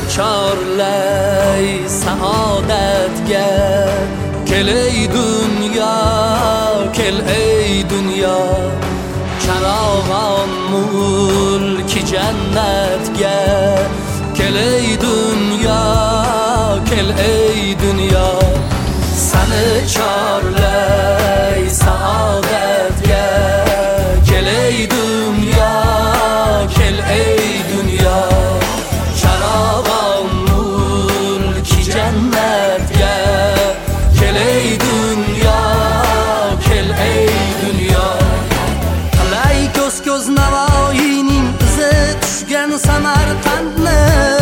chorlay saodatga. Kel ey dunyo, kel ey dunyo, charog'on mulki jannatga. Kel ey dunyo, kel ey dunyo, seni chorlay saodatga. Kel ey dunyo, kel ey dunyo, charog'on mulki jannatga. Kel ey dunyo, kel ey dunyo. Qalay ko'z Navoiyning izi tushgan Samarqandni,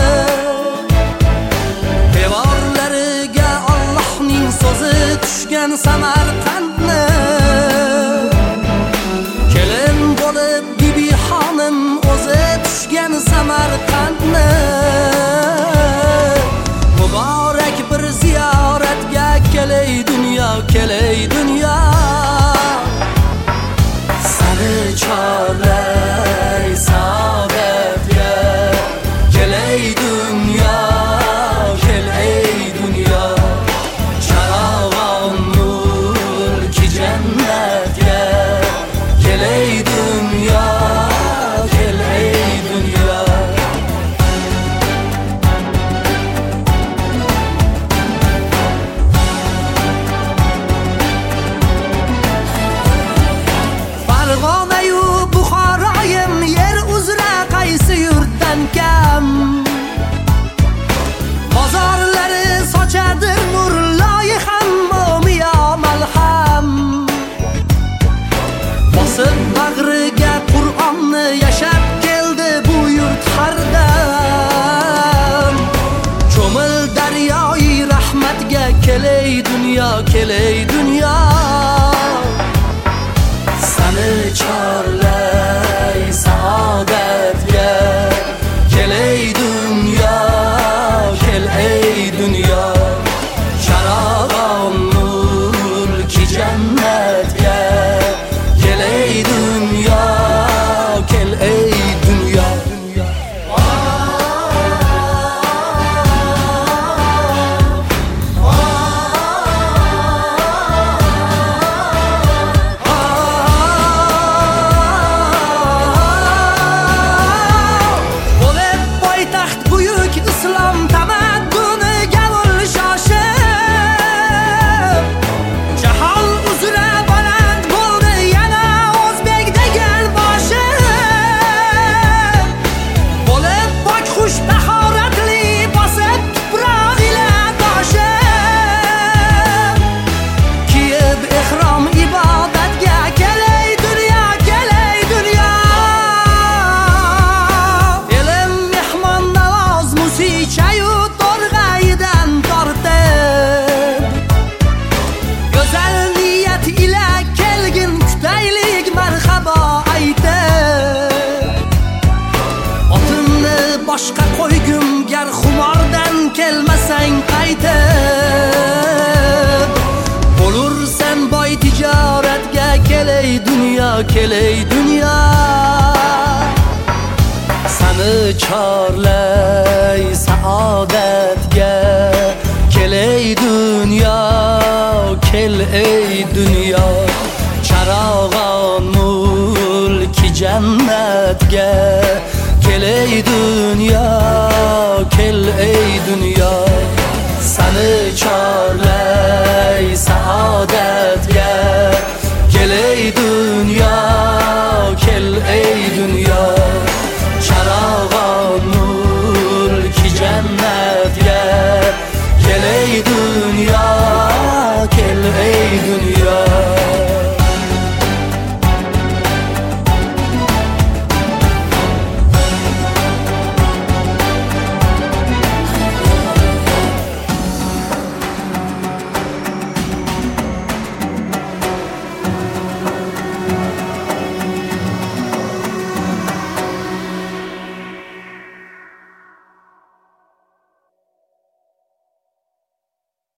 devorlariga Allohning so'zi tushgan Samarqandni. Kelin bo'lib Bibi xonim o'zi tushgan Samarqandni. Muborak bir ziyoratga. Kel ey dunyo, kel ey dunyo, seni chorlay saodatga. Kel ey dunyo, kel ey dunyo, charog'on mulki jannatga. Kel ey dunyo, kel ey dunyo. Farg'onayu Buxoroyim yer uzra qaysi yurtdan kam. Bozorlari sochadi nur loyiham mo'miyo malham. Bosib bag'riga Qur'onni yashab keldi bu yurt hardam. Cho'mil daryoyi rahmatga. Kel ey dunyo, kel ey dunyo, seni chorlay saodatga. Kel ey dunyo, kel ey dunyo, charog'on mulki jannatga. Kel ey dunyo, kel ey dunyo. Boshqa qo'ygum gar xumordan kelmasang qaytib. Bo'lursan boy tijoratga. Kel ey dunyo, kel ey dunyo, seni chorlay saodatga. Kel ey dunyo, kel ey dunyo, charog'on mulki jannatga. Kel ey dunyo,